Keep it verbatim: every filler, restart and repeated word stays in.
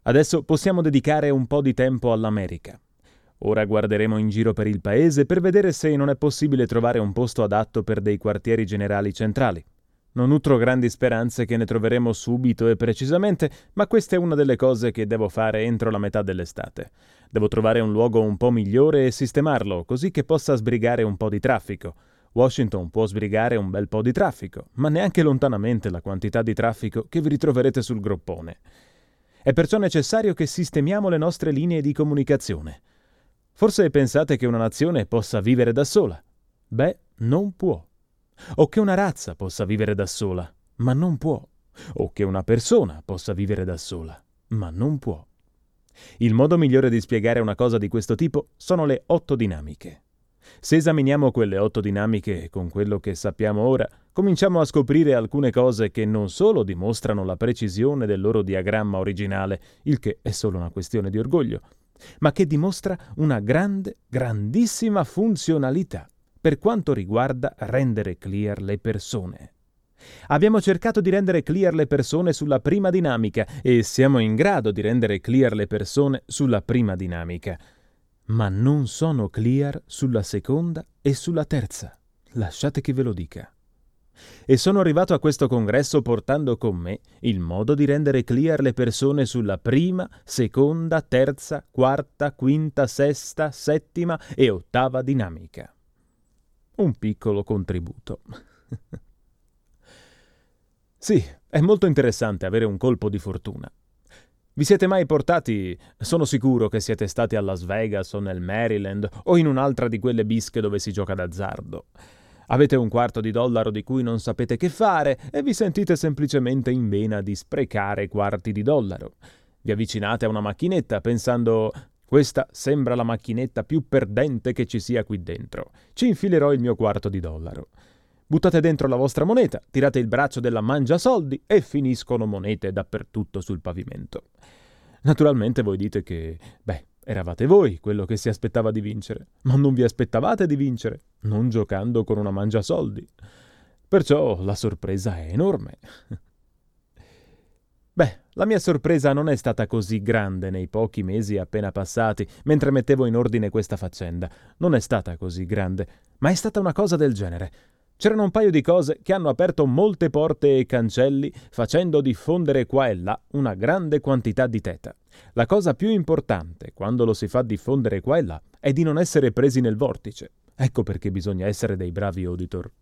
Adesso possiamo dedicare un po' di tempo all'America. Ora guarderemo in giro per il paese per vedere se non è possibile trovare un posto adatto per dei quartieri generali centrali. Non nutro grandi speranze che ne troveremo subito e precisamente, ma questa è una delle cose che devo fare entro la metà dell'estate. Devo trovare un luogo un po' migliore e sistemarlo, così che possa sbrigare un po' di traffico. Washington può sbrigare un bel po' di traffico, ma neanche lontanamente la quantità di traffico che vi ritroverete sul groppone. È perciò necessario che sistemiamo le nostre linee di comunicazione. Forse pensate che una nazione possa vivere da sola? Beh, non può. O che una razza possa vivere da sola, ma non può. O che una persona possa vivere da sola, ma non può. Il modo migliore di spiegare una cosa di questo tipo sono le otto dinamiche. Se esaminiamo quelle otto dinamiche con quello che sappiamo ora, cominciamo a scoprire alcune cose che non solo dimostrano la precisione del loro diagramma originale, il che è solo una questione di orgoglio, ma che dimostra una grande, grandissima funzionalità per quanto riguarda rendere clear le persone. Abbiamo cercato di rendere clear le persone sulla prima dinamica e siamo in grado di rendere clear le persone sulla prima dinamica, ma non sono clear sulla seconda e sulla terza. Lasciate che ve lo dica. E sono arrivato a questo congresso portando con me il modo di rendere clear le persone sulla prima, seconda, terza, quarta, quinta, sesta, settima e ottava dinamica. Un piccolo contributo. Sì, è molto interessante avere un colpo di fortuna. Vi siete mai portati? Sono sicuro che siete stati a Las Vegas o nel Maryland o in un'altra di quelle bische dove si gioca d'azzardo. Avete un quarto di dollaro di cui non sapete che fare e vi sentite semplicemente in vena di sprecare quarti di dollaro. Vi avvicinate a una macchinetta pensando: questa sembra la macchinetta più perdente che ci sia qui dentro. Ci infilerò il mio quarto di dollaro. Buttate dentro la vostra moneta, tirate il braccio della mangiasoldi e finiscono monete dappertutto sul pavimento. Naturalmente voi dite che, beh, eravate voi quello che si aspettava di vincere, ma non vi aspettavate di vincere, non giocando con una mangiasoldi. Perciò la sorpresa è enorme. Beh, la mia sorpresa non è stata così grande nei pochi mesi appena passati, mentre mettevo in ordine questa faccenda. Non è stata così grande, ma è stata una cosa del genere. C'erano un paio di cose che hanno aperto molte porte e cancelli, facendo diffondere qua e là una grande quantità di teta. La cosa più importante, quando lo si fa diffondere qua e là, è di non essere presi nel vortice. Ecco perché bisogna essere dei bravi auditor.